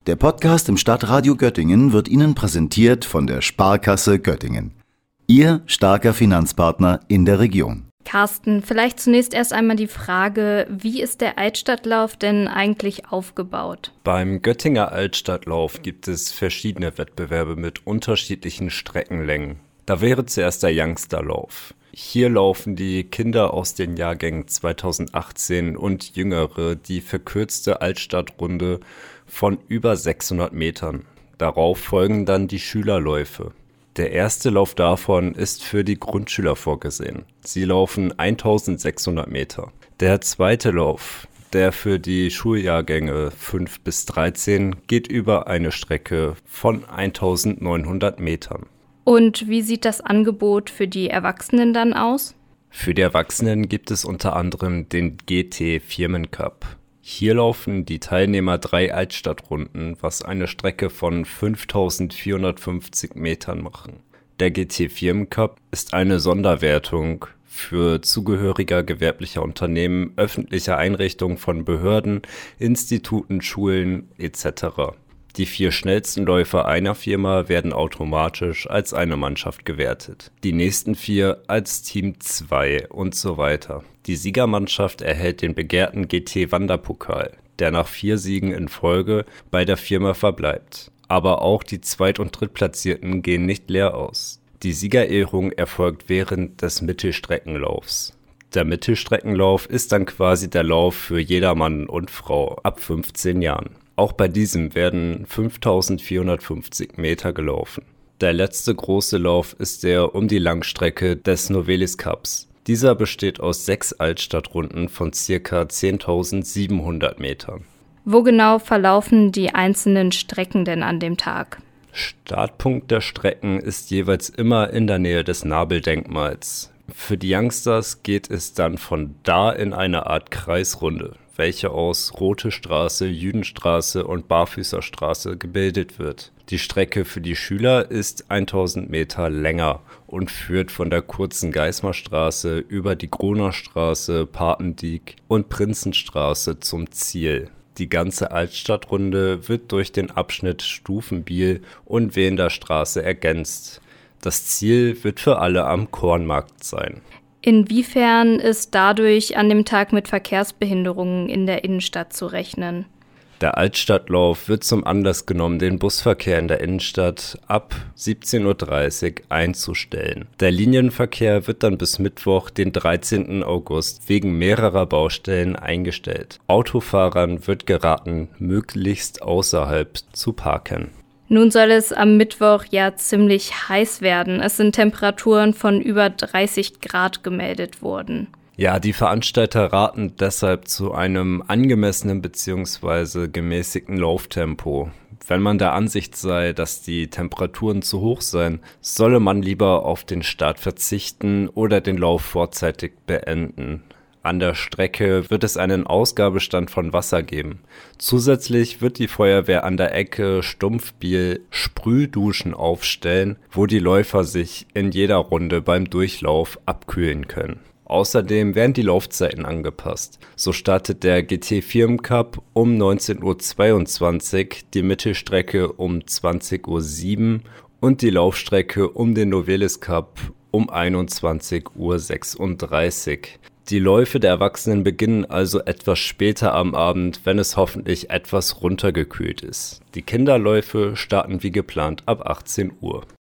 Der Podcast im Stadtradio Göttingen wird Ihnen präsentiert von der Sparkasse Göttingen. Ihr starker Finanzpartner in der Region. Carsten, vielleicht zunächst erst einmal die Frage, wie ist der Altstadtlauf denn eigentlich aufgebaut? Beim Göttinger Altstadtlauf gibt es verschiedene Wettbewerbe mit unterschiedlichen Streckenlängen. Da wäre zuerst der Youngsterlauf. Hier laufen die Kinder aus den Jahrgängen 2018 und Jüngere die verkürzte Altstadtrunde von über 600 Metern. Darauf folgen dann die Schülerläufe. Der erste Lauf davon ist für die Grundschüler vorgesehen. Sie laufen 1600 Meter. Der zweite Lauf, der für die Schuljahrgänge 5 bis 13, geht über eine Strecke von 1900 Metern. Und wie sieht das Angebot für die Erwachsenen dann aus? Für die Erwachsenen gibt es unter anderem den GT Firmencup. Hier laufen die Teilnehmer 3 Altstadtrunden, was eine Strecke von 5450 Metern machen. Der GT Firmencup ist eine Sonderwertung für Zugehöriger gewerblicher Unternehmen, öffentlicher Einrichtungen von Behörden, Instituten, Schulen etc. Die 4 schnellsten Läufer einer Firma werden automatisch als eine Mannschaft gewertet. Die nächsten 4 als Team 2 und so weiter. Die Siegermannschaft erhält den begehrten GT-Wanderpokal, der nach 4 Siegen in Folge bei der Firma verbleibt. Aber auch die Zweit- und Drittplatzierten gehen nicht leer aus. Die Siegerehrung erfolgt während des Mittelstreckenlaufs. Der Mittelstreckenlauf ist dann quasi der Lauf für jedermann und Frau ab 15 Jahren. Auch bei diesem werden 5450 Meter gelaufen. Der letzte große Lauf ist der um die Langstrecke des Novelis Cups. Dieser besteht aus 6 Altstadtrunden von ca. 10.700 Metern. Wo genau verlaufen die einzelnen Strecken denn an dem Tag? Startpunkt der Strecken ist jeweils immer in der Nähe des Nabeldenkmals. Für die Youngsters geht es dann von da in eine Art Kreisrunde, welche aus Rote Straße, Jüdenstraße und Barfüßerstraße gebildet wird. Die Strecke für die Schüler ist 1000 Meter länger und führt von der kurzen Geismarstraße über die Groner Straße, Papendiek und Prinzenstraße zum Ziel. Die ganze Altstadtrunde wird durch den Abschnitt Stufenbiel und Wehender Straße ergänzt. Das Ziel wird für alle am Kornmarkt sein. Inwiefern ist dadurch an dem Tag mit Verkehrsbehinderungen in der Innenstadt zu rechnen? Der Altstadtlauf wird zum Anlass genommen, den Busverkehr in der Innenstadt ab 17:30 Uhr einzustellen. Der Linienverkehr wird dann bis Mittwoch, den 13. August, wegen mehrerer Baustellen eingestellt. Autofahrern wird geraten, möglichst außerhalb zu parken. Nun soll es am Mittwoch ja ziemlich heiß werden. Es sind Temperaturen von über 30 Grad gemeldet worden. Ja, die Veranstalter raten deshalb zu einem angemessenen bzw. gemäßigten Lauftempo. Wenn man der Ansicht sei, dass die Temperaturen zu hoch seien, solle man lieber auf den Start verzichten oder den Lauf vorzeitig beenden. An der Strecke wird es einen Ausgabestand von Wasser geben. Zusätzlich wird die Feuerwehr an der Ecke Stumpfbiel Sprühduschen aufstellen, wo die Läufer sich in jeder Runde beim Durchlauf abkühlen können. Außerdem werden die Laufzeiten angepasst. So startet der GT Firmencup um 19:22 Uhr, die Mittelstrecke um 20:07 Uhr und die Laufstrecke um den Novelis Cup um 21:36 Uhr. Die Läufe der Erwachsenen beginnen also etwas später am Abend, wenn es hoffentlich etwas runtergekühlt ist. Die Kinderläufe starten wie geplant ab 18 Uhr.